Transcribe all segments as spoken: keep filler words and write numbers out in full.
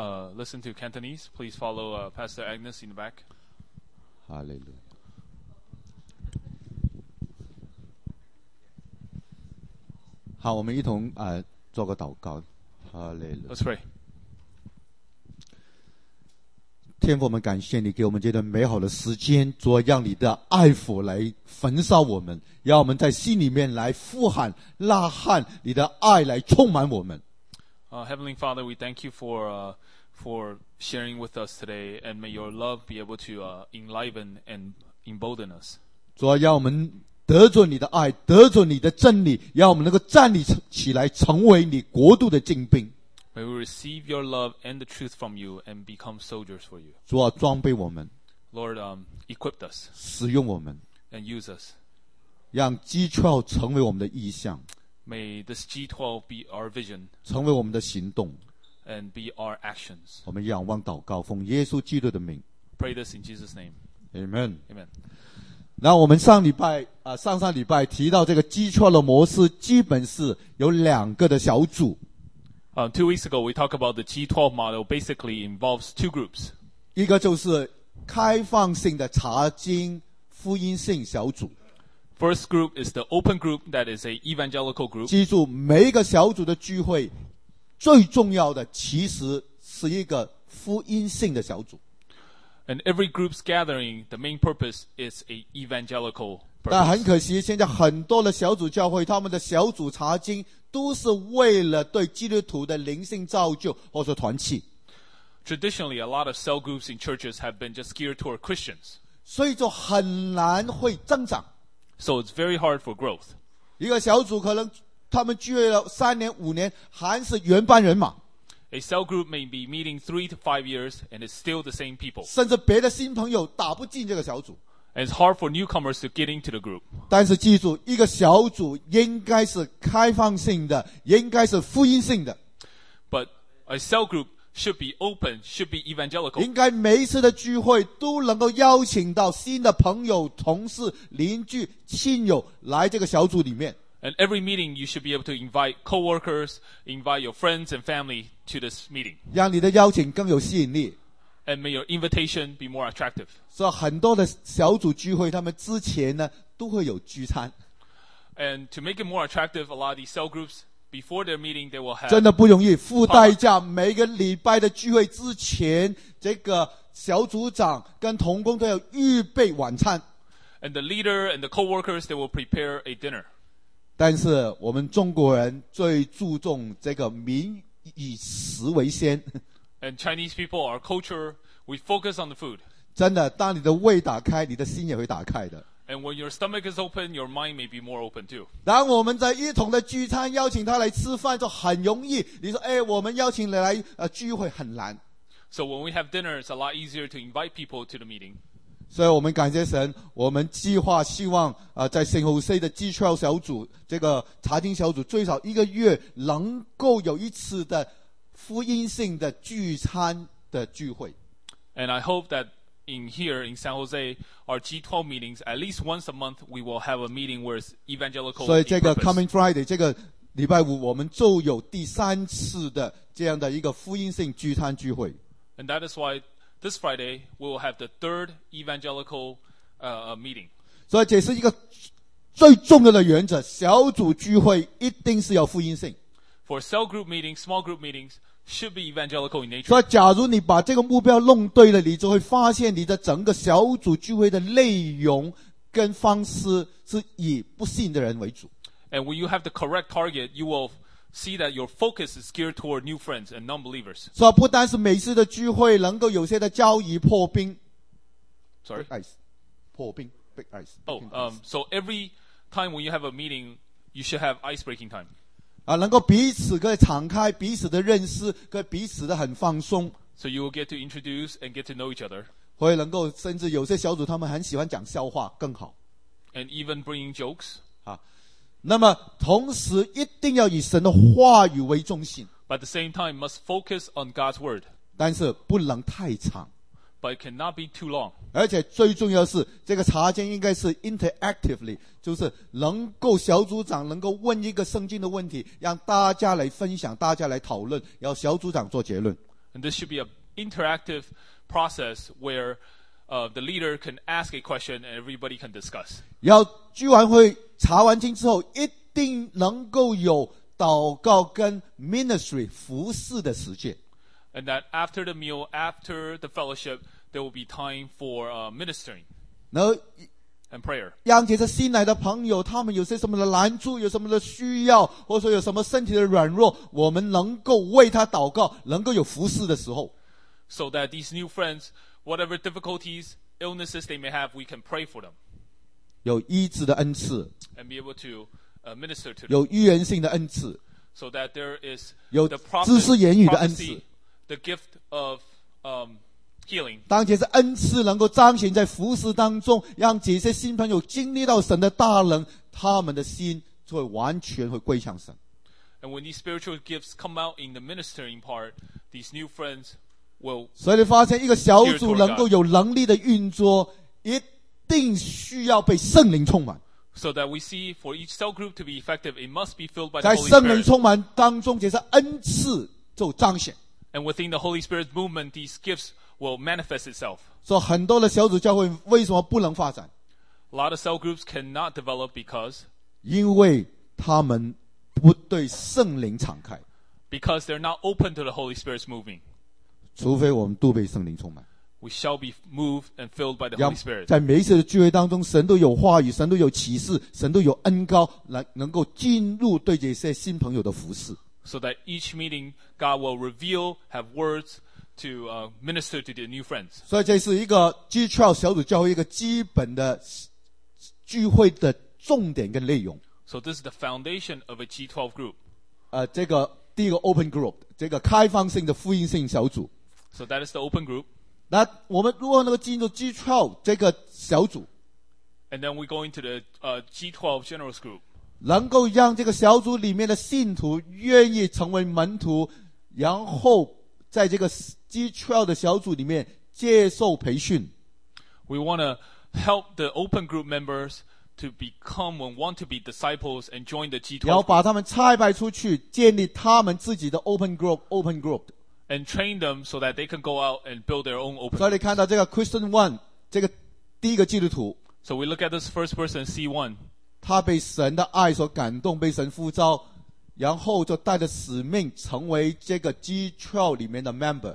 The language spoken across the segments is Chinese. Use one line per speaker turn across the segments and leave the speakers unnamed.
uh, listen to Cantonese, please follow uh, Pastor Agnes in the back.
哈利路亚。好，我们一同啊、呃、做个祷告。哈利路亚。
Let's pray.
天父，我们感谢你给我们这段美好的时间，主啊，让你的爱火来焚烧我们，让我们在心里面来呼喊、呐喊，你的爱来充满我们。
Uh, Heavenly Father, we thank you for uh, for sharing with us today, and may your love be able to uh, enliven and embolden us.
主啊，让我们得着你的爱，得着你的真理，让我们能够站立起来，成为你国度的精兵。
May we receive your love and the truth from you and become soldiers for you.
主啊，装备我们，
Lord, um, equip us
使用我们，
and use us.
让G 十二成为我们的意象，
May this G twelve be our vision
成为我们的行动。
and be our actions.
我们仰望祷告，奉耶稣基督的名
Pray this in Jesus' name.
，Amen。
Amen.
那我们上礼拜啊、呃，上上礼拜提到这个G 十二的模式，基本是有两个的小组。
Uh, two weeks ago, we talked about the G twelve model. Basically, involves two groups.
一个就是开放性的查经福音性小组。
First group is the open group, that is a evangelical group.
记住，每一个小组的聚会，最重要的其实是一个福音性的小组。
And every group's gathering, the main purpose is a evangelical
但很
purpose.
可惜，现在很多的小组教会，他们的小组查经都是为了对基督徒的灵性造就或者团契，
Traditionally, a lot of cell groups in churches have been just geared toward Christians.
所以就很难会增长。
So it's very hard for growth.
一个小组可能他们聚会了三年五年，还是原班人马，
A cell group may be meeting three to five years and it's still the same people.
甚至别的新朋友打不进这个小组。
And it's hard for newcomers to get into the group.
但是记住，一个小组应该是开放性的，应该是福音性的，
But a cell group should be open, should be evangelical.
应该每一次的聚会都能够邀请到新的朋友、同事、邻居、亲友来这个小组里面。
And every meeting, you should be able to invite coworkers, invite your friends and family to this meeting.
让你的邀请更有吸引力。
And may your invitation be more attractive.
所以很多的小组聚会，他们之前呢都会有聚餐，
And to make it more attractive, a lot of these cell groups, before their meeting, they will have
真的不容易，付代价。每个礼拜的聚会之前，这个小组长跟同工都要预备晚餐。
and the leader and the coworkers, they will prepare a dinner.
但是我们中国人最注重这个民以食为先，
And Chinese people, our culture, we focus on the food.
真的，当你的胃打开，你的心也会打开的。
And when your stomach is open, your mind may be more open too.
当我们在一同的聚餐，邀请他来吃饭就很容易。你说，哎，我们邀请你来呃聚会很难。
So when we have dinner, it's a lot easier to invite people to the meeting.
所以我们感谢神，我们计划希望呃在圣荷西的 G 十二 小组这个查经小组最少一个月能够有一次的福音性的聚餐的聚会。
And I hope that in here in San Jose, our G twelve meetings, at least once a month, we will have a meeting where it's evangelical
所以
in
这个
purpose.
Coming Friday 这个礼拜五，我们就有第三次的这样的一个福音性聚餐聚会。
And that is why this Friday, we will have the third evangelical uh, meeting.
所以这是一个最重要的原则，小组聚会一定是要福音性。
For cell group meetings, small group meetings, should be evangelical in nature.
所以假如你把这个目标弄对了，你就会发现你的整个小组聚会的内容跟方式是以不信的人为主。
And when you have the correct target, you will see that your focus is geared toward new friends and non-believers.
所以不单是每次的聚会能够有些的交易破冰
Sorry?
，ice 破冰 big ice。
Oh, um, so every time when you have a meeting, you should have ice-breaking time.
啊，能够彼此可以敞开彼此的认识，可以彼此的很放松，
So you will get to introduce and get to know each other.
或者能够甚至有些小组他们很喜欢讲笑话更好。
And even bringing jokes.
啊，那么同时一定要以神的话语为中心，
But at the same time, must focus on God's word.
但是不能太长。
But it cannot be too long.
而且最重要的是，这个查经应该是 interactively， 就是能够小组长能够问一个圣经的问题，让大家来分享，大家来讨论，然后小组长做结论。
And this should be an interactive process where uh, the leader can ask a question and everybody can discuss.
要聚完会查完经之后，一定能够有祷告跟 ministry 服侍的时间。
And that after the meal, after the fellowship, there will be time for uh, ministering
然后
and prayer.
让这些新来的朋友，他们有些什么的难处，有什么的需要，或者说有什么身体的软弱，我们能够为他祷告，能够有服侍的时候。
So that these new friends, whatever difficulties, illnesses they may have, we can pray for them
有医治的恩赐，
and be able to uh, minister to them.
有预言性的恩赐，
So that there is
有
the prophet,
知识言语的恩赐。
prophecy, the gift of um, healing.
当这些恩赐能够彰显在服侍当中，让这些新朋友经历到神的大能，他们的心就会完全会归向神。
And when these spiritual gifts come out in the ministering part, these new friends will
所以你发现一个小组能够有能力的运作，一定需要被圣灵充满。
so that we see for each cell group to be effective, it must be filled by the
在
Holy
圣灵
Spirit.
充满当中，这些恩赐就彰显。
And within the Holy Spirit's movement, these gifts will manifest itself.
所以很多的小组教会为什么不能发展？
A lot of cell groups cannot develop because
因为他们不对圣灵敞开，
because they're not open to the Holy Spirit's moving.
除非我们都被圣灵充满。
We shall be moved and filled by the
让
Holy Spirit.
在每一次的聚会当中，神都有话语，神都有启示，神都有恩膏，来能够进入对这些新朋友的服侍。
So that each meeting, God will reveal, have words to uh, minister to the new friends.
所以这是一个 G 十二 小组教会一个基本的聚会的重点跟内容。
So this is the foundation of a G twelve group.
呃，这个第一个 open group， 这个开放性的福音性小组。
So that is the open group.
那我们如何能够进入 G 十二 这个小组，
And then we go into the uh, G twelve generals group.
能够让这个小组里面的信徒愿意成为门徒，然后在这个 G 十二 的小组里面接受培训。
We want to help the open group members to become and want to be disciples and join the G
然后
twelve
把他们差派出去，建立他们自己的 open group，open group。
and train them so that they can go out and build their own open
所以你
groups.
看到这个 Christian One 这个第一个基督徒，
So we look at this first person, C one.
他被神的爱所感动，被神呼召，然后就带着使命成为这个 G 十二 里面的 member。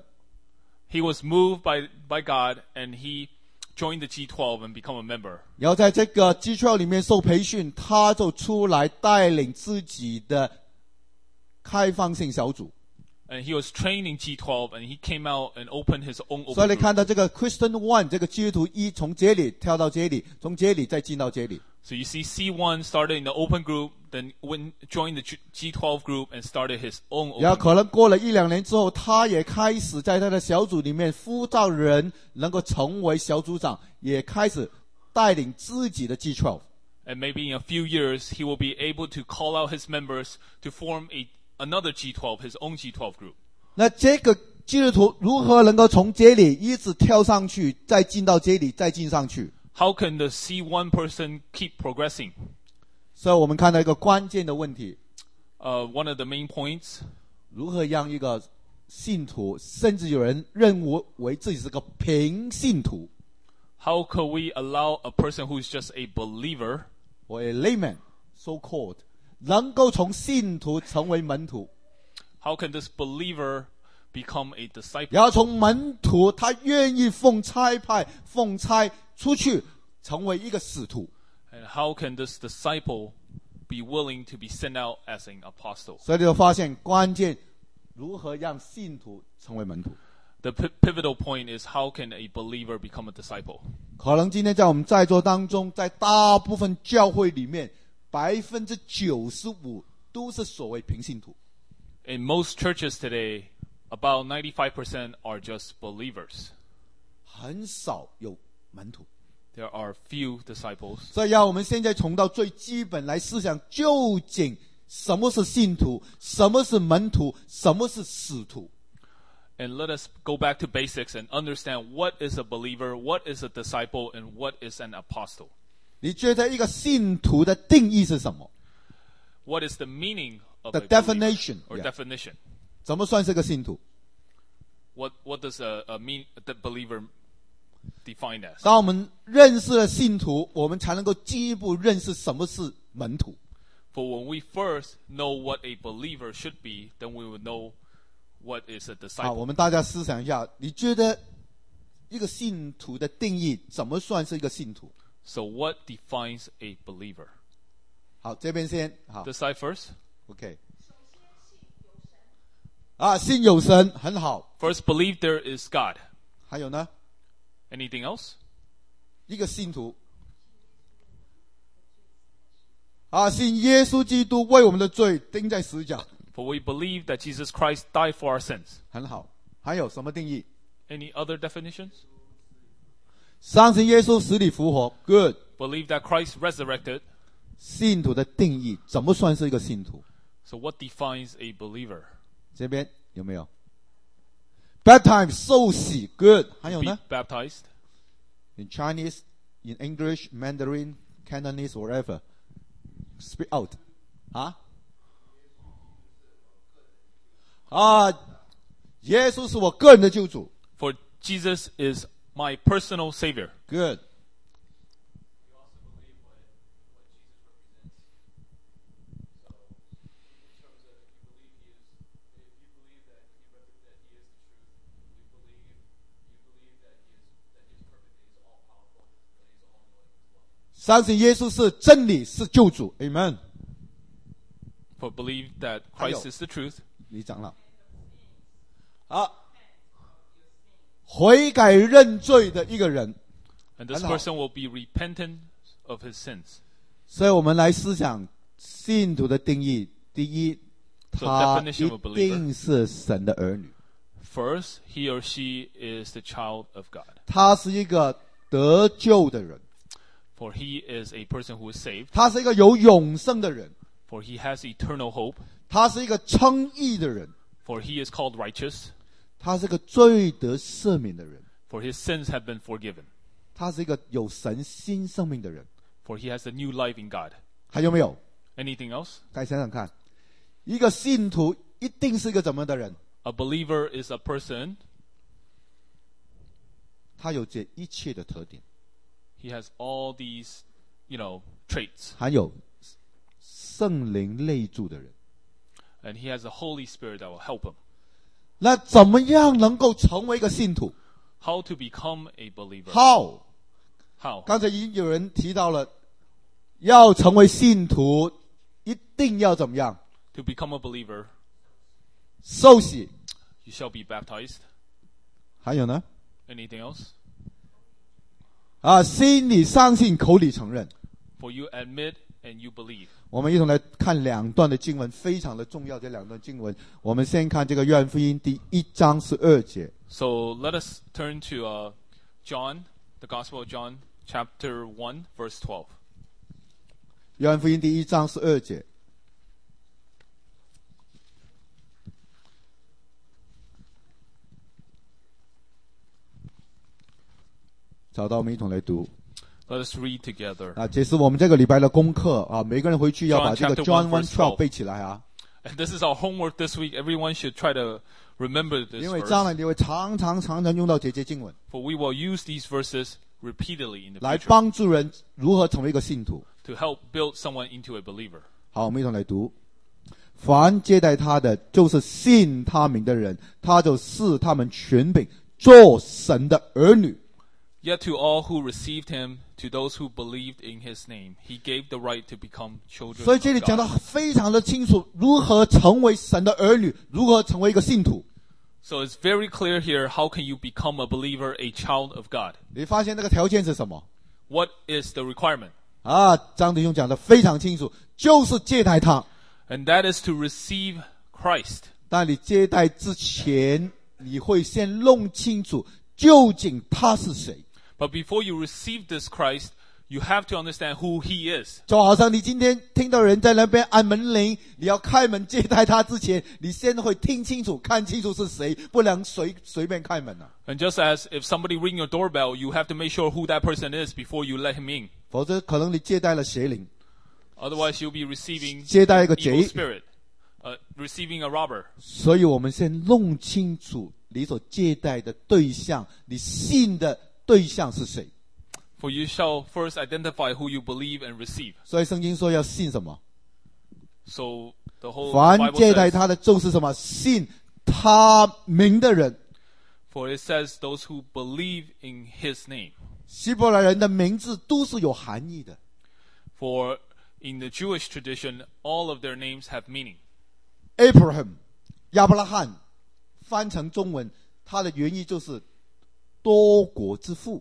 He was moved by, by God and he joined the G twelve and become a member.
然后在这个 G 十二 里面受培训，他就出来带领自己的开放性小组。
And he was trained in G twelve and he came out and opened his own
所以
open
你
group.
看到这个 Christian One 这个基督徒一从这里跳到这里，从这里再进到这里。
So you see C one started in the open group, then went, joined the G twelve group and started his own
然后
open
可
group.
能过了一两年之后，他也开始在他的小组里面呼召人能够成为小组长，也开始带领自己的 G 十二。
And maybe in a few years, he will be able to call out his members to form a, another G twelve, his own G twelve group.
那这个基督徒如何能够从这里一直跳上去，再进到这里，再进上去？
How can the C one person keep progressing?
所以我们看到一个关键的问题：
Uh, one of the main points,
如何让一个信徒，甚至有人认为为自己是个平信徒
how could we allow a person who is just a believer
或 a layman so called， 能够从信徒成为门徒？
How can this believer become a disciple?
然后从门徒，他愿意奉差派、奉差出去，成为一个使徒。
And how can this disciple be willing to be sent out as an apostle?
所以你就发现关键，如何让信徒成为门徒？
The p- pivotal point is how can a believer become a disciple?
可能今天在我们在座当中，在大部分教会里面，百分之九十五都是所谓平信徒。
In most churches today, about ninety-five percent are just believers.
很少有门徒。
There are few disciples.
所以让我们现在从到最基本来思想，究竟什么是信徒，什么是门徒，什么是使徒？
And let us go back to basics and understand what is a believer, what is a disciple, and what is an apostle.
你觉得一个信徒的定义是什么？
What is the meaning of
The
a believer
definition,
or
yeah.
definition?
怎么算是个信徒？
what what does a, a mean the believer define as?
当我们认识了信徒，我们才能够进一步认识什么是门徒。
For when we first know what a believer should be, then we will know what is a
好，
disciple.
我们大家思想一下，你觉得一个信徒的定义怎么算是一个信徒？
So what defines a believer?
好，这边先好
This side first.
，OK。啊，信有神很好，
First, believe there is God.
还有呢，
Anything else?
一个信徒啊，信耶稣基督为我们的罪钉在十字架，
For we believe that Jesus Christ died for our sins.
很好。还有什么定义？
Any other definitions?
相信耶稣死里复活 ，Good。
Believe that Christ resurrected.
信徒的定义怎么算是一个信徒？
So what defines a believer?
这边有没有 ？Baptize 受洗 ，Good。还有
Be
呢
baptized.
？In Chinese, in English, Mandarin, Cantonese, whatever, speak out。啊？啊，耶稣是我个人的救主
For Jesus is my personal Savior.
，Good。相信耶稣是真理，是救主 ，Amen。
For believe that Christ is the truth.
李长老，好，悔改认罪的一个人，
And this
很好。
person will be repentant of his sins.
所以我们来思想信徒的定义。第一，
So
他
definition of a
一
believer.
定是神的儿女，
First, he or she is the child of God.
他是一个得救的人，
For he is a person who is saved.
他是一个有永生的人，
For he has eternal hope.
他是一个称义的人，
For he is called righteous.
他是一个罪得赦免的人，
For his sins have been forgiven.
他是一个有神新生命的人。
For he has a new life in God.
还有没有？
Anything else?
大家想想看，一个信徒一定是一个怎么样的人？
A believer is a person.
他有这一切的特点，
He has all these, you know, traits.
还有圣灵内住的人。
And he has a Holy Spirit that will help him.
那怎么样能够成为一个信徒
How to become a believer?
？How？
How?
刚才已经有人提到了，要成为信徒，一定要怎么样？
To become a believer,
受洗，
you shall be baptized.
还有呢？
Anything else?
啊，心里相信，口里承认。
For you admit and you believe.
我们一同来看两段的经文，非常的重要。这两段经文，我们先看这个约翰福音第一章十二节。
So let us turn to uh, John, the Gospel of John, chapter one, verse twelve.
约翰福音第一章十二节。找到，我们一同来读。
Let us read together.
啊，这是我们这个礼拜的功课啊，每个人回去要把
John
这个
chapter
John
one,
one
verse
twelve
twelve
背起来啊，
And this is our homework this week. Everyone should try to remember this
因为将
verse.
来你会常常常常用到这些经文，
For we will use these verses repeatedly in the
来
future
帮助人如何成为一个信徒。
to help build someone into a believer.
好，我们一同来读。凡接待他的，就是信他名的人，他就赐他们权柄，做神的儿女。
Yet to all who received him, to those who believed in his name, he gave the right to become children
所以
of
这里讲的
God.
非常的清楚，如何成为神的儿女，如何成为一个信徒。
So it's very clear here, how can you become a believer, a child of God?
你发现那个条件是什么？
What is the requirement?
啊，张弟兄讲的非常清楚，就是接待他。
And that is to receive Christ.
但你接待之前，你会先弄清楚究竟他是谁。
But before you receive this Christ, you have to understand who he is.
就好像你今天听到人在那边按门铃，你要开门接待他之前，你先会听清楚、看清楚是谁，不能随随便开门啊。
And just as if somebody ring your doorbell, you have to make sure who that person is before you let him in.
否则可能你接待了邪灵，
Otherwise, you'll be receiving
接待一个
evil
贼。
spirit, uh, receiving a robber.
所以我们先弄清楚你所接待的对象，你信的对象是谁。
For you shall first identify who you believe and receive.
所以圣经说要信什么？
So the whole
凡
Bible
接待
says,
他的就是什么？信他名的人。
for it says those who believe in his name.
希伯来人的名字都是有含义的。
For in the Jewish tradition, all of their names have meaning.
Abraham 亚伯拉罕翻成中文，它的原意就是多国之父。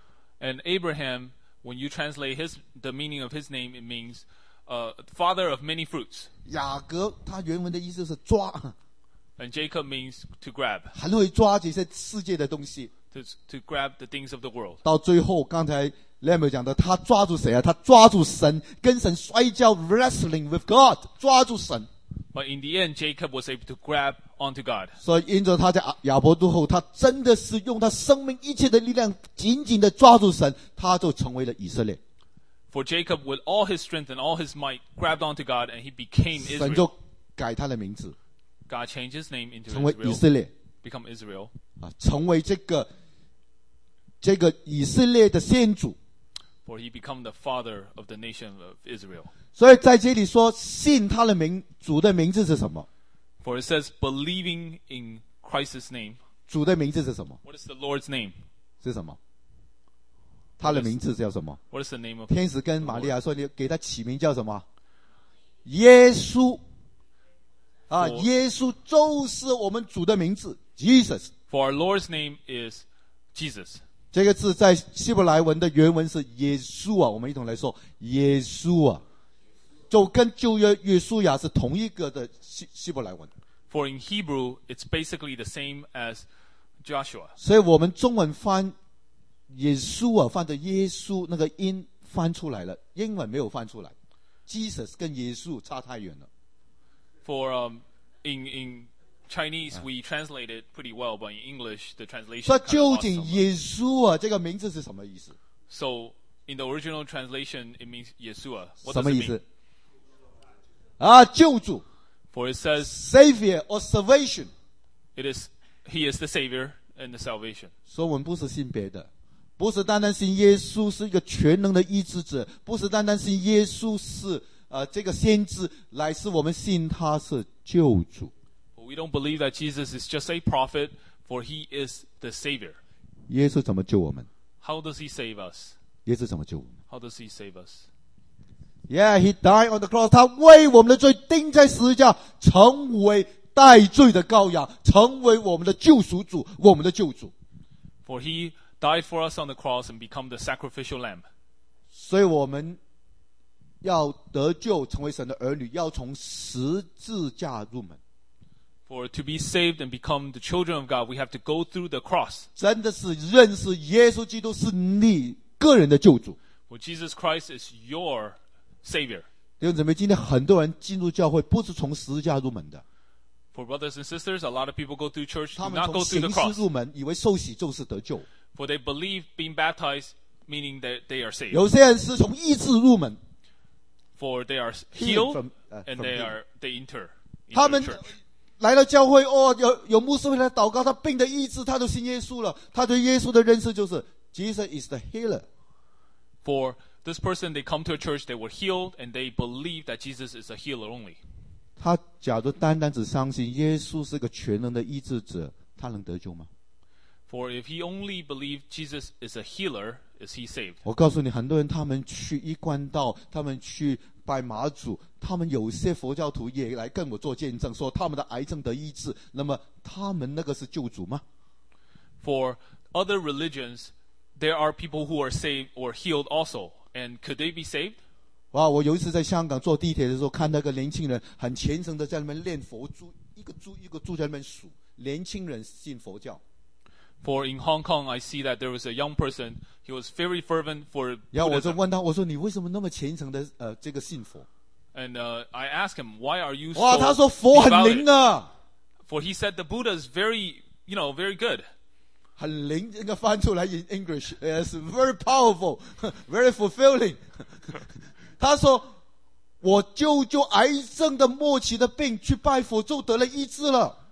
And Abraham, when you translate his the meaning of his name, it means uh, father of many fruits.
雅各他原文的意思是抓，
And Jacob means to grab,
很会抓这些世界的东西。
to, to grab the things of the world.
到最后，刚才 Lem 讲的，他抓住谁啊？他抓住神，跟神摔跤 ，wrestling with God， 抓住神。
But in the end, Jacob was able to grab onto God.
所以因着他在亚伯度后，他真的是用他生命一切的力量，紧紧的抓住神，他就成为了以色列。
For Jacob, with all his strength and all his might, grabbed onto God, and he became
神就
Israel.
改他的名字，
God changed his name into
成为以
Israel,
色列
become Israel.
啊，成为这个这个以色列的先祖。
For he become the father of the nation of Israel.
所以在这里说，信他的名，主的名字是什么？
For it says, believing in Christ's name.
主的名字是什么？
What is the Lord's name?
是什么？他的名字叫什么？
What is the name of
天使跟玛利亚说：“你给他起名叫什么？耶稣。啊，
我
耶稣就是我们主的名字 ，Jesus。
For our Lord's name is Jesus.
这个字在希伯来文的原文是耶稣啊，我们一同来说耶稣啊，就跟旧约约书亚是同一个的希希伯来文。
For in Hebrew, it's basically the same as Joshua.
所以我们中文翻耶稣啊，翻的耶稣那个音翻出来了，英文没有翻出来。Jesus 跟耶稣差太远了。
For um, in in Chinese, we translate it pretty well, but in English, the translation
所以
kind
究
of lost
竟
some.
耶稣啊这个名字是什么意思？
So in the original translation, it means Yeshua. What
什
does
么
it
意
mean?
思？啊，救主
For it says
，Savior or salvation。
it is He is the Savior and the salvation.
所以我们不是信别的，不是单单信耶稣是一个全能的医治者，不是单单信耶稣是呃这个先知，乃是我们信他是救主。
But we don't believe that Jesus is just a prophet, for He is the Savior.
耶稣怎么救我们？
How does He save us?
耶稣怎么救我们
How does He save us?
？Yeah, he died on the cross。他为我们的罪钉在十字架，成为代罪的羔羊，成为我们的救赎主，我们的救主。
For He died for us on the cross and become the sacrificial lamb.
所以我们要得救，成为神的儿女，要从十字架入门。
For to be saved and become the children of God, we have to go through the cross.
真的是认识耶稣基督是你个人的救主。
For Jesus Christ is your Savior.
弟兄姊妹，今天很多人进入教会不是从十字架入门的，
For brothers and sisters, a lot of people go through church,
他
do
们
not go
从
through the
形式
cross.
入门，以为受洗就是得救。
For they believe being baptized, meaning that they are saved.
有些人是从医治入门，
For they are
Healed
healed
from, uh,
and
from
they
healing.
are they enter
他
into
们
the church.
来了教会哦，有有牧师会来祷告，他病的医治，他就信耶稣了。他对耶稣的认识就是 Jesus is the healer。
For this person, they come to a church, they were healed, and they believe that Jesus is a healer only.
他假如单单只相信耶稣是个全能的医治者，他能得救吗？
For if he only believed Jesus is a healer, is he saved?
我告诉你，很多人他们去一贯道，他们去拜妈祖，他们有些佛教徒也来跟我做见证，说他们的癌症得医治。那么他们那个是救主吗？
For other religions, there are people who are saved or healed also. And could they be saved?
哇！我有一次在香港坐地铁的时候，看那个年轻人很虔诚的在那边念佛珠，一个珠一个珠在那边数。年轻人信佛教。
For in Hong Kong, I see that there was a young person. He was very fervent for
然后我就
Buddhism.
问他，我说你为什么那么虔诚的呃这个信佛？
And uh, I asked him, why are you
哇，他
so
说佛很
devoted?
灵啊，
For he said the Buddha is very, you know, very good.
很灵，应该翻出来 in English is very powerful, very fulfilling 。他说我舅舅癌症的末期的病去拜佛就得了医治了。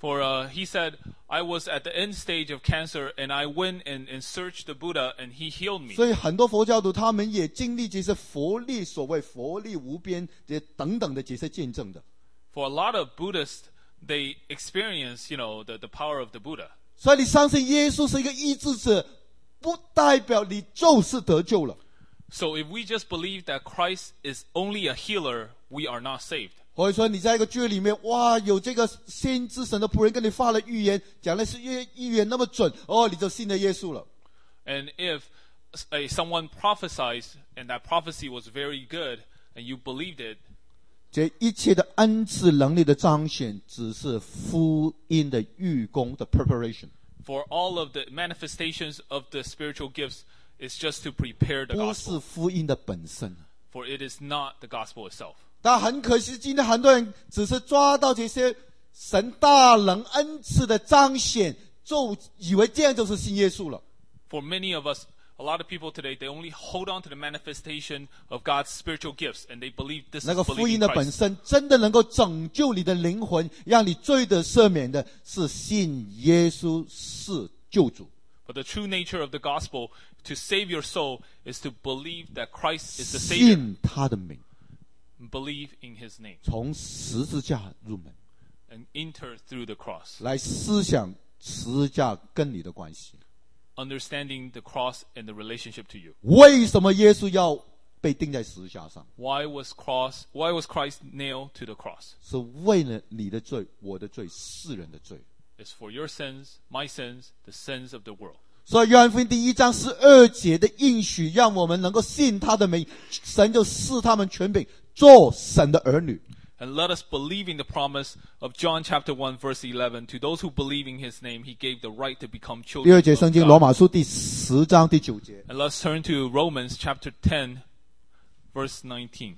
For uh, he said, I was at the end stage of cancer, and I went and, and searched the Buddha, and he healed me.
所以很多佛教徒他们也经历这些佛力，所谓佛力无边这些等等的这些见证的。
For a lot of Buddhists, they experience, you know, the, the power of the Buddha.
所以你相信耶稣是一个医治者，不代表你就是得救了。
So if we just believe that Christ is only a healer, we are not saved.
或者说你在一个剧里面，哇，有这个先知神的仆人跟你发了预言，讲的是预预言那么准，哦，你就信了耶稣了。
And if a, someone prophesies and that prophecy was very good and you believed it,
这一切的恩赐能力的彰显，只是福音的预功的 preparation。
for all of the manifestations of the spiritual gifts is just to prepare the
不是
gospel.
福音的本身。
For it is not the gospel itself.
但很可惜，今天很多人只是抓到这些神大能恩赐的彰显，就以为这样就是信耶稣了。
For many of us, a lot of people today, they only hold on to the manifestation of God's spiritual gifts, and they believe this
那
is
个福
believing
音的本
Christ.
身真的能够拯救你的灵魂，让你罪得赦免的，是信耶稣是救主。
But the true nature of the gospel to save your soul is to believe that Christ is the Savior,
信他的名，
and believe in His name,
从十字架入门，
and enter through the cross,
来思想十字架跟你的关系。
understanding the cross and the relationship to you.
为什么耶稣要被钉在十字架上？
Why was cross? Why was Christ nailed to the cross?
是为了你的罪、我的罪、世人的罪。
It's for your sins, my sins, the sins of the world.
所以约翰福音第一章十二节的应许，让我们能够信他的名，神就赐他们权柄，做神的儿女。
And let us believe in the promise of John chapter one verse eleven. To those who believe in His name, He gave the right to become
第二
children
节
of
圣经罗
God.
马书第十章第九节，
And let's turn to Romans chapter ten verse nineteen.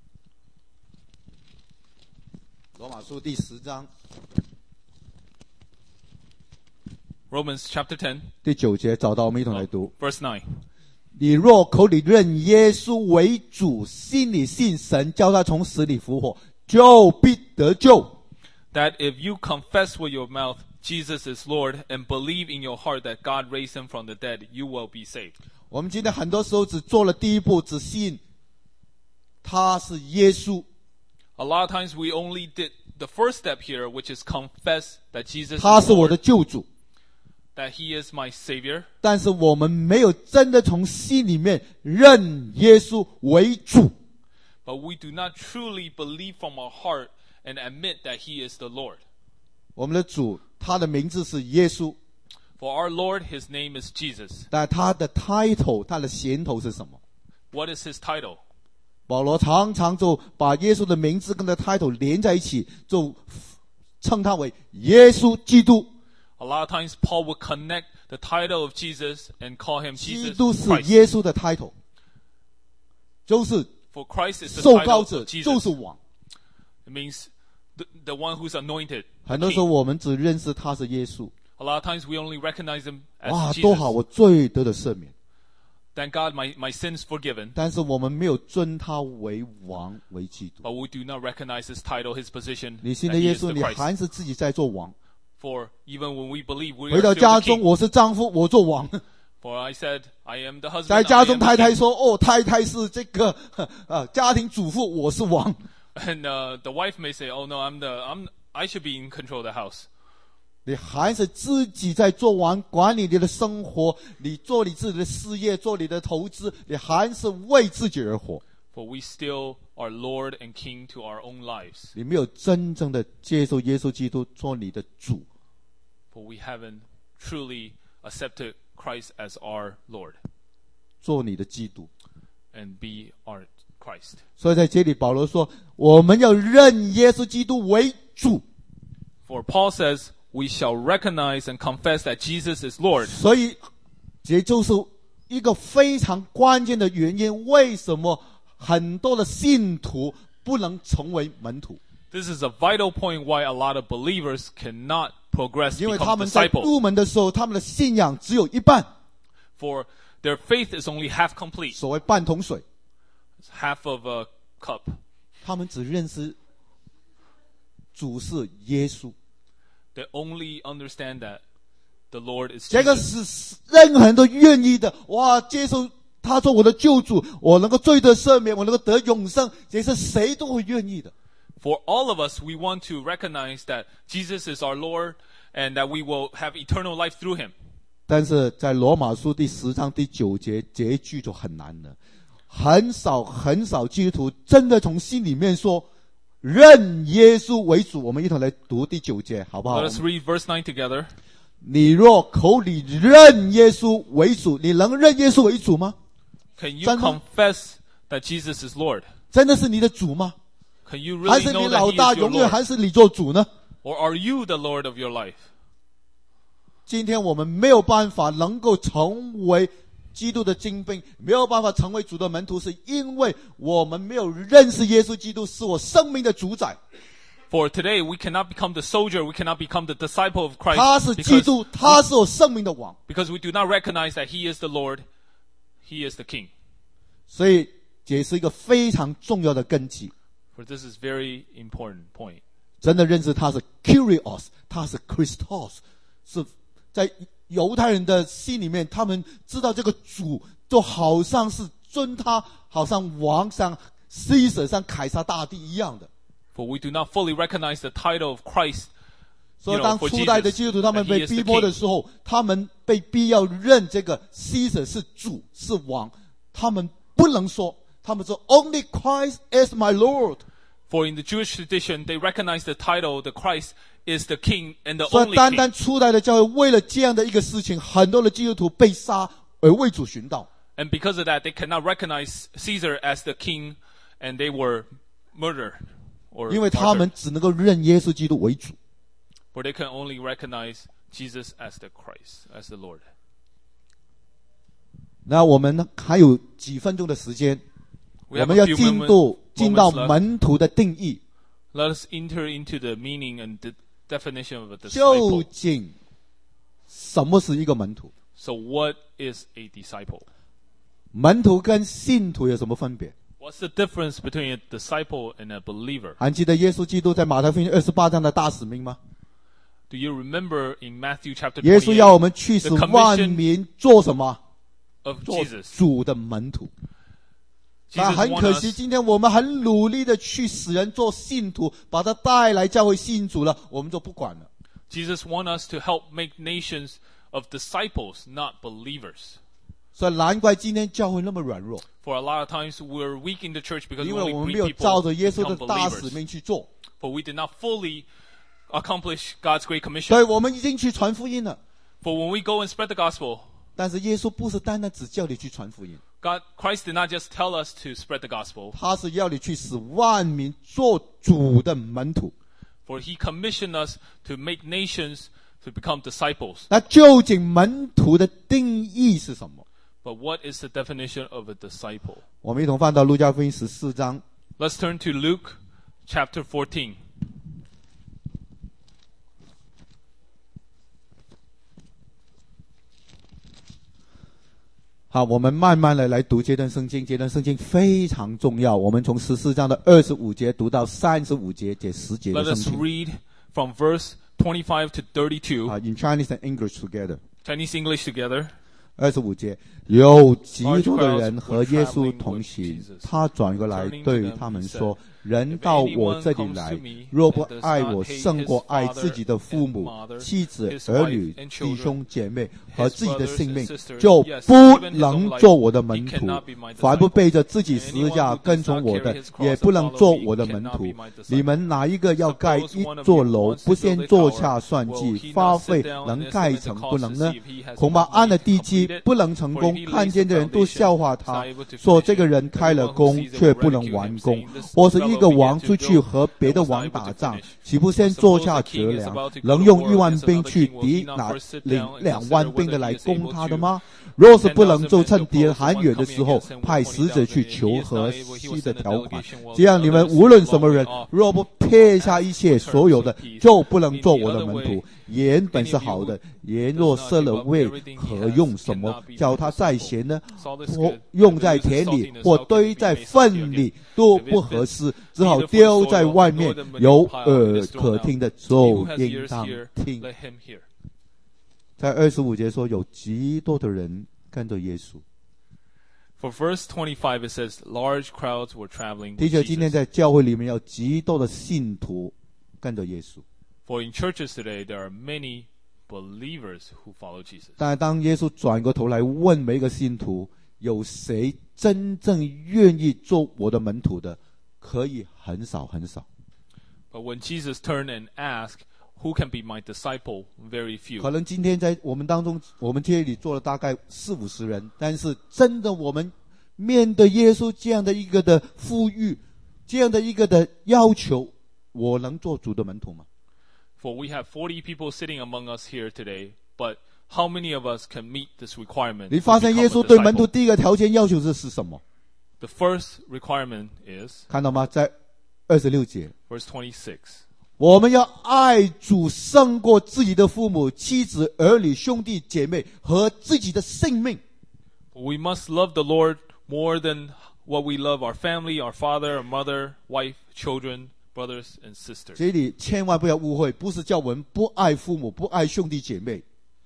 罗马书第十章
Romans chapter ten
第九节，找到我们一同来读。
verse nine.
你若口里认耶稣为主，心里信神，叫他从死里复活，就必得救。
That if you confess with your mouth Jesus is Lord and believe in your heart that God raised Him from the dead, you will be saved.
我们今天很多时候只做了第一步，只信他是耶稣，
A lot of times we only did the first step here, which is confess that Jesus
他
is
是我的
Lord,
救主。
that He is my Savior.
但是我们没有真的从心里面认耶稣为主。
But we do not truly believe from our heart and admit that He is the Lord.
我们的主，他的名字是耶稣，
For our Lord, His name is Jesus.
但他的 title， 他的衔头是什么？
What is His title?
保罗常常就把耶稣的名字跟他 title 连在一起，就称他为耶稣基督。
A lot of times Paul would connect the title of Jesus and call Him
基
Jesus
督是
Christ.
耶稣的 title， 就是
For Christ is the
受
title
膏
of
者，
Jesus.
就是王。
It means the, the one who's anointed.
很
the
多时候
king.
我们只认识他是耶稣，
A lot of times we only recognize Him
哇，
as
多好，
Jesus.
我罪得的赦免。
Thank God my, my sins forgiven.
但是我们没有尊他为王为基督。
But we do not recognize His title, His position,
你信
that
了
He
耶
is
稣，
the
你
Christ.
还是自己在做王。
For even when we believe we
回
are
到
still
家
the
中，
king.
我是丈夫，我做王。
For I said, I am the husband,
在
I
家
am
中，
the
太太
king.
说：“哦，太太是这个呃家庭主妇，我是王。
And uh, the wife may say, oh no, I'm the, I'm, I should be in control of the house. ”
你还是自己在做王，管理你的生活，你做你自己的事业，做你的投资，你还是为自己而活。
For we still are Lord and King to our own lives.
你没有真正的接受耶稣基督做你的主。
For we haven't truly accepted Christ as our Lord
做你的基督。
and be our Christ.
所以在这里保罗说，我们要认耶稣基督为主。
For Paul says, we shall recognize and confess that Jesus is Lord.
所以这就是一个非常关键的原因，为什么很多的信徒不能成为门徒？
This is a vital point why a lot of believers cannot progress,
因为他
become
们在
disciples.
入门的时候，他们的信仰只有一半，
For their faith is only half complete,
所谓半桶水。
half of a cup.
他们只认识主是耶稣，
they only understand that the Lord is
这个
Jesus.
是任何人都愿意的。哇，接受他做我的救主，我能够罪得赦免，我能够得永生，这是谁都会愿意的。
For all of us, we want to recognize that Jesus is our Lord and that we will have eternal life through him.
但是在罗马书第十章第九节，这一句就很难了。很少很少基督徒真的从心里面说认耶稣为主。我们一同来读第九节，好不好？
Let us read verse nine together.
你若口里认耶稣为主，你能认耶稣为主吗？
Can you
真吗？
confess that Jesus is Lord?
真的是你的主吗？
Can you
还
really
是你
know
老
that
大
he is your
永远
Lord?
还是你做主呢？
Or are you the Lord of your life?
今天我们没有办法能够成为基督的精兵，没有办法成为主的门徒，是因为我们没有认识耶稣基督是我生命的主宰。
For today, we cannot become the soldier, we cannot become the disciple of Christ
他是基
because,
督，他是我生命的王。
because we do not recognize that he is the Lord, he is the King.
所以这是一个非常重要的根基。
For this is very important point.
真的认识他是 Kyrios， 他是 Christos， 是在犹太人的心里面，他们知道这个主就好像是尊他，好像王像西舍像凯撒大帝一样的。
For we do not fully recognize the title of Christ.
所以当初代的基督徒他们被逼迫的时候，他们被逼要认这个西舍是主是王，他们不能说，他们说 Only Christ is my Lord。
For in the Jewish tradition, they recognize the title, the Christ is the King and the
所以
only
单
King.
单初代的教会为了这样的一个事情，很多的基督徒被杀而为主寻道。
And because of that, they cannot recognize Caesar as the king, and they were murdered or
因为他们
martyred.
只能够认耶稣基督为主。
For they can only recognize Jesus as the Christ, as the Lord.
那我们还有几分钟的时间，
We
我
have
们
a
要
few
进
moments,
入进到
moments left.
门徒的定义。
Let us enter into the meaning and the definition of a
究
disciple.
竟什么是一个门徒？
So what is a disciple?
门徒跟信徒有什么分别？
What's the difference between a disciple and a believer?
还记得耶稣基督在马太福音二十八章的大使命吗？
Do you remember in Matthew chapter
耶稣要我
twenty-eight
们去使
the
万
commission
民做什么？
of
做
Jesus?
主的门徒。但
Jesus
很
wants
可惜，
us,
今天我们很努力的去使人做信徒，把他带来教会信主了，我们就不管了。
Jesus wants us to help make nations of disciples, not believers.
所以难怪今天教会那么软弱，
For a lot of times we're weak in the church because
因
we
为我们
only
没有
bring
照
people
着耶稣
to
的
become
大使
believers.
命去做。
For we did not fully accomplish God's great
所以
commission.
我们已经去传福音了，
For when we go and spread the gospel,
但是耶稣不是单单只叫你去传福音，
God, Christ did not just tell us to spread the gospel,
他是要你去使万民做主的门徒。
for he commissioned us to make nations to become disciples.
那究竟门徒的定义是什么？
But what is the definition of a disciple?
我们一同翻到路加福音十四章。
Let's turn to Luke chapter fourteen.
好，我们慢慢的来读这段圣经。这段圣经非常重要。我们从十四章的二十五节读到三十五节，这十节的
Let
圣
us
经。
read from verse twenty-five to thirty-two.
啊 ，in Chinese and English together。
Chinese English together.
二十五节，有极多的人和耶稣同行，他转过来对他们说：“人到我这里来，若不爱我胜过爱自己的父母、妻子、儿女、弟兄姐妹和自己的性命，就不能做我的门徒。凡不背着自己十字架跟从我的，也不能做我的门徒。你们哪一个要盖一座楼，不先做下算计，花费能盖成不能呢？恐怕安了地基不能成功，看见的人都笑话他，说这个人开了工却不能完工。或是一个王出去和别的王打仗，岂不先做下折粮，能用一万兵去敌那领两万兵的来攻他的吗？若是不能，就趁敌人还远的时候，派使者去求和稀的条款。这样你们无论什么人，若不撇下一切所有的，就不能做我的门徒。 盐本是好的，盐若失了味，何用什么？叫它再咸呢？或用在田里，或堆在粪里，都不合适，只好丢在外面。有耳可听的就应当听。在二十五节说，有极多的人跟着耶稣。
For verse twenty-five, it says, large crowds were traveling with
的确，今天
Jesus.
在教会里面有极多的信徒跟着耶稣。
For in churches today, there are many believers who follow Jesus.
但当耶稣转过头来问每一个信徒，有谁真正愿意做我的门徒的，可以很少很少。
But when Jesus turned and asked, who can be my disciple? Very few.
可能今天在我们当中，我们这里坐了大概四五十人，但是真的我们面对耶稣这样的一个的富裕，这样的一个的要求，我能做主的门徒吗？
For we have forty people sitting among us here today, but how many of us can meet this requirement?
你
to
发现
become
耶
a
稣对门徒
disciple?
第一个条件要求是是什么？
The first requirement is
看到吗？在二十六节，
verse twenty-six.
我们要爱主胜过自己的父母、妻子、儿女、兄弟姐妹和自己的性命。
We must love the Lord more than what we love our family, our father, our mother, wife, children, brothers and sisters.
这里千万不要误会，不是叫我们不爱父母、不爱兄弟姐妹，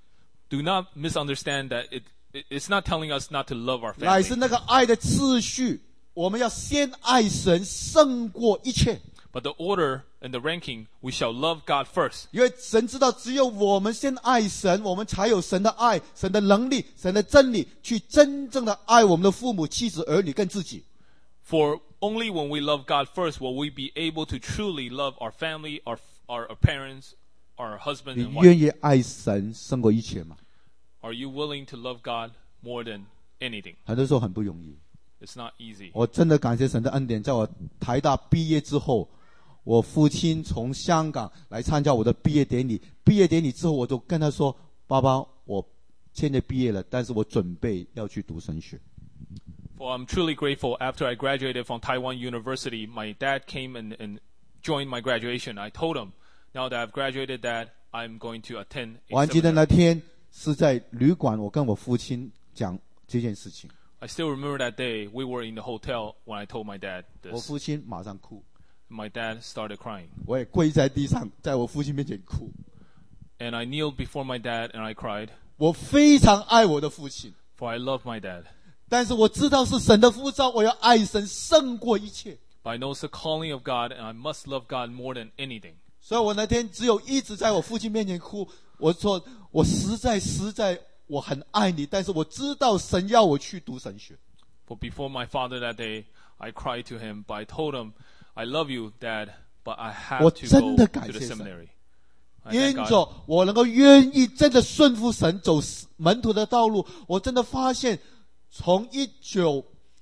Do not misunderstand that it, it it's not telling us not to love our
乃是
family,
那个爱的次序，我们要先爱神胜过一切。
but the order and the ranking, we shall love God first.
因为神知道，只有我们先爱神，我们才有神的爱、神的能力、神的真理，去真正的爱我们的父母、妻子、儿女跟自己。
For only when we love God first will we be able to truly love our family, our our, our parents, our husband
你
and
愿
wife.
意爱神胜过一切吗？
Are you willing to love God more than anything?
很多时候很不容易。
It's not easy.
我真的感谢神的恩典，在我台大毕业之后，我父亲从香港来参加我的毕业典礼。毕业典礼之后，我就跟他说：“爸爸，我现在毕业了，但是我准备要去读神学。”
Well, I'm truly grateful. After I graduated from Taiwan University, my dad came and, and joined my graduation. I told him, now that I've graduated that, I'm going to attend
我
a
还记得那
seminary.
天是在旅馆，我跟我父亲讲这件事情，
I still remember that day. We were in the hotel when I told my dad
我
this.
父亲马上哭，
My dad started crying.
我也跪在地上，在我父亲面前哭。
And I kneeled before my dad and I cried,
我非常爱我的父亲，
for I love my dad.
但是我知道是神的呼召，我要爱神胜过一切。
But I know it's the calling of God and I must love God more than anything.
所以我那天只有一直在我父亲面前哭。我说，我实在实在我很爱你，但是我知道神要我去读神学。
For before my father that day, I cried to him, but I told him, I love you, Dad, but I have
我
to
真
go
的
to
感
the
谢神。
seminary. I
因
thank God.
着我能够愿意真的顺服神，走门徒的道路，我真的发现，从一九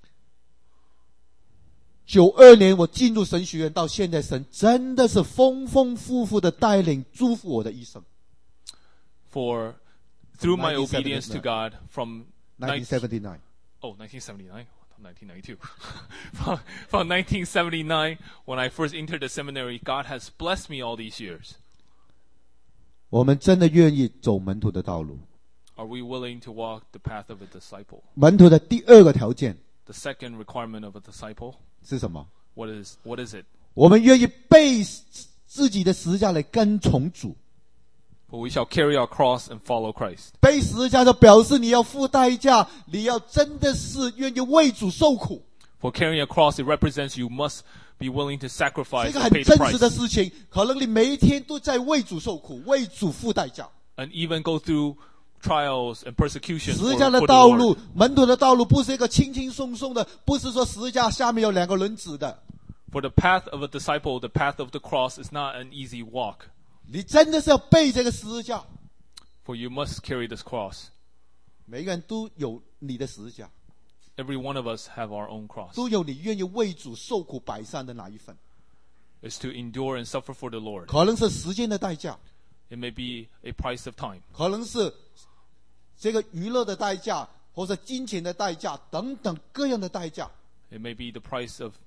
九二年我进入神学院到现在，神真的是丰丰富富的带领、祝福我的一生。
For through my
nineteen
obedience to God from
nineteen seventy-nine，
oh nineteen seventy-nine, nineteen ninety-two. from, from nineteen seventy-nine, when I first entered the seminary, God has blessed me all these years.
我们真的愿意走门徒的道路。
Are we willing to walk the path of a disciple?
门徒的第二个条件
The second requirement of a disciple,
是什么？
what is what is it?
我们愿意背自己的十字架来跟从主。
For we shall carry our cross and follow Christ.
背十字架就表示你要付代价，你要真的是愿意为主受苦。
For carrying a cross, it represents you must be willing to
是
sacrifice
一个
and
很
pay the
真实的
price.
事情，可能你每一天都在为主受苦，为主付代价。
And even go through trials and persecution
十
for,
字架的
for the
道
Lord.
路，门徒的道路，不是一个轻轻松松的，不是说十字架下面有两个轮子的。
For the path of a disciple, the path of the cross is not an easy walk.
你真的是要背这个十字架。
For you must carry this cross.
每个人都有你的十字架，
Every one of us have our own cross.
都有你愿意为主受苦摆上的那一份。
It's to endure and suffer for the Lord.
可能是时间的代价，
It may be a price of time.
可能是这个娱乐的代价，或者金钱的代价等等各样的代价。
It may be the price of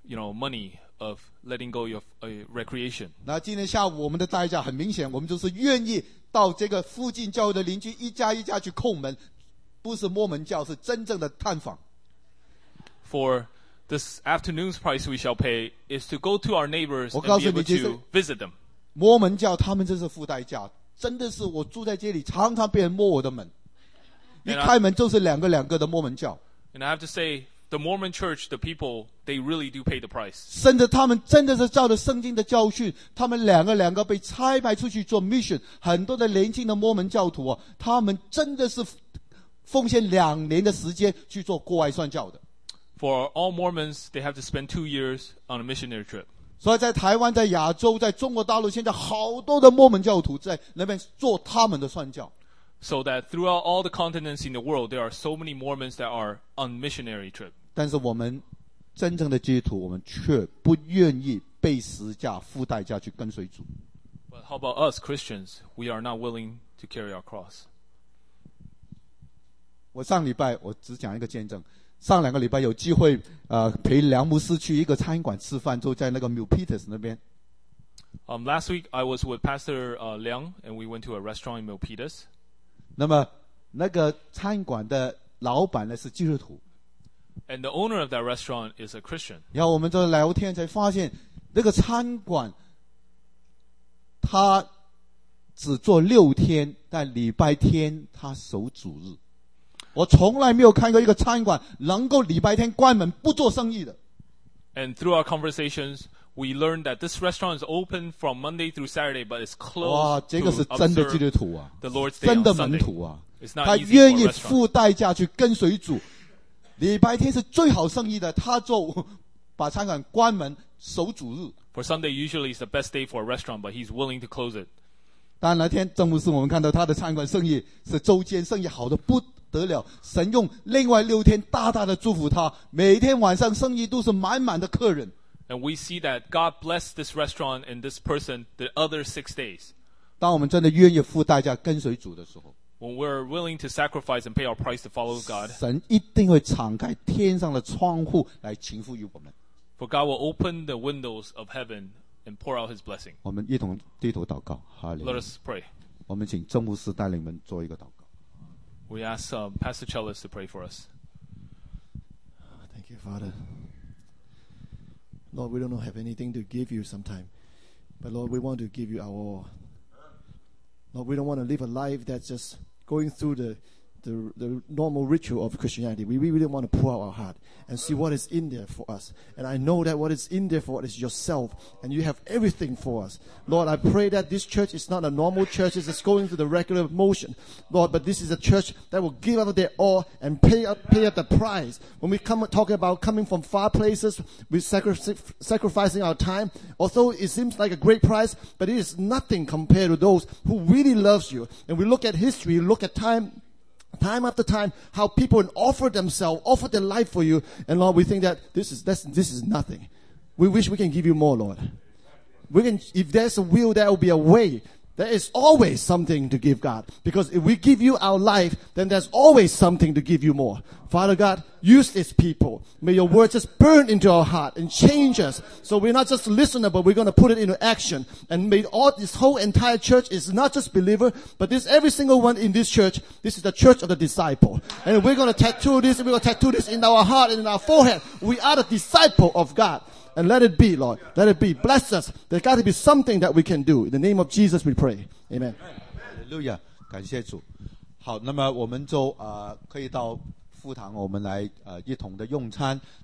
you know, money of letting go of uh, recreation.
那今天下午我们的代价很明显，我们就是愿意到这个附近教会的邻居一家一家去叩门，不是摸门教，是真正的探访。
For this afternoon's price we shall pay is to go to our neighbors
我
and
告
be
诉你，
able
其实
to visit them.
摸门教他们这是付代价，真的是我住在这里，常常被人摸我的门，一
And I-
开门就是两个两个的摸门教，
And I have to say, the Mormon church, the people, they really do pay the price.
甚至他们真的是照着圣经的教训，他们两个两个被差派出去做 mission， 很多的年轻的摩门教徒啊，他们真的是奉献两年的时间去做国外宣教的。
For all Mormons, they have to spend two years on a missionary trip.
所以在台湾、在亚洲、在中国大陆，现在好多的摩门教徒在那边做他们的宣教。
So that throughout all the continents in the world, there are so many Mormons that are on missionary trip.
但是我们真正的基督徒，我们却不愿意背十架、付代价去跟随主。
But how about us Christians? We are not willing to carry our cross.
我上礼拜我只讲一个见证，上两个礼拜有机会呃陪梁牧师去一个餐馆吃饭，就在那个 Milpitas 那边。
Um, last week, I was with Pastor uh, Liang, and we went to a restaurant in Milpitas.
那么那个餐馆的老板呢是基督徒，
And the owner of that restaurant is a Christian.
然后我们就聊天才发现，那个餐馆他只做六天，但礼拜天他守主日。我从来没有看过一个餐馆能够礼拜天关门不做生意的。
And through our conversations, we learned that this restaurant is open from Monday through Saturday, but it's
哇，
closed
这个
to
是真的基督
observe
徒啊，
the Lord's Day
真
on
的门
Sunday.
徒啊，
It's not
他
easy
愿
for
意
a restaurant.
付代价去跟随主。礼拜天是最好生意的，他就把餐馆关门守主日。
For Sunday, usually is the best day for a restaurant, but he's willing to close it.
当然那天正午时我们看到他的餐馆生意是周间生意好的不得了，神用另外六天大大的祝福他，每天晚上生意都是满满的客人。
And we see that God blessed this restaurant and this person the other six days.
当我们真的愿意付代价跟随主的时候，
When we're willing to sacrifice and pay our price to follow God,
神一定会敞开天上的窗户来倾覆于我们。
for God will open the windows of heaven and pour out his blessing.
我们一同低头祷告，哈利路
Let
亚。
us pray.
我们请郑牧师带领我们做一个祷告。
We ask um, Pastor Chellis to pray for us.
Thank you, Father. Lord, we don't have anything to give you sometime, but Lord, we want to give you our all. Lord, we don't want to live a life that's just going through the the, the normal ritual of Christianity. We really want to pour out our heart and see what is in there for us. And I know that what is in there for us is yourself, and you have everything for us. Lord, I pray that this church is not a normal church, it's just going through the regular motion, Lord, but this is a church that will give up their all and pay up, pay up the price. When we come talking about coming from far places, we sacri- sacrificing our time, although it seems like a great price, but it is nothing compared to those who really loves you. And we look at history, look at time, Time after time, how people offer themselves, offer their life for you. And Lord, we think that this is, this, this is nothing. We wish we can give you more, Lord. We can, if there's a will, there will be a way. There is always something to give God. Because if we give you our life, then there's always something to give you more. Father God, use these people. May your word just burn into our heart and change us. So we're not just listener, but we're going to put it into action. And may all, this whole entire church is not just believer, but this every single one in this church. This is the church of the disciple. And we're going to tattoo this, and we're going to tattoo this in our heart and in our forehead. We are the disciple of God. And let it be, Lord. Let it be. Bless us. There's got to be something that we can do. In the name of Jesus we pray. Amen.
哈利路亚，感谢主。好，那么我们就呃可以到副堂，我们来呃一同的用餐。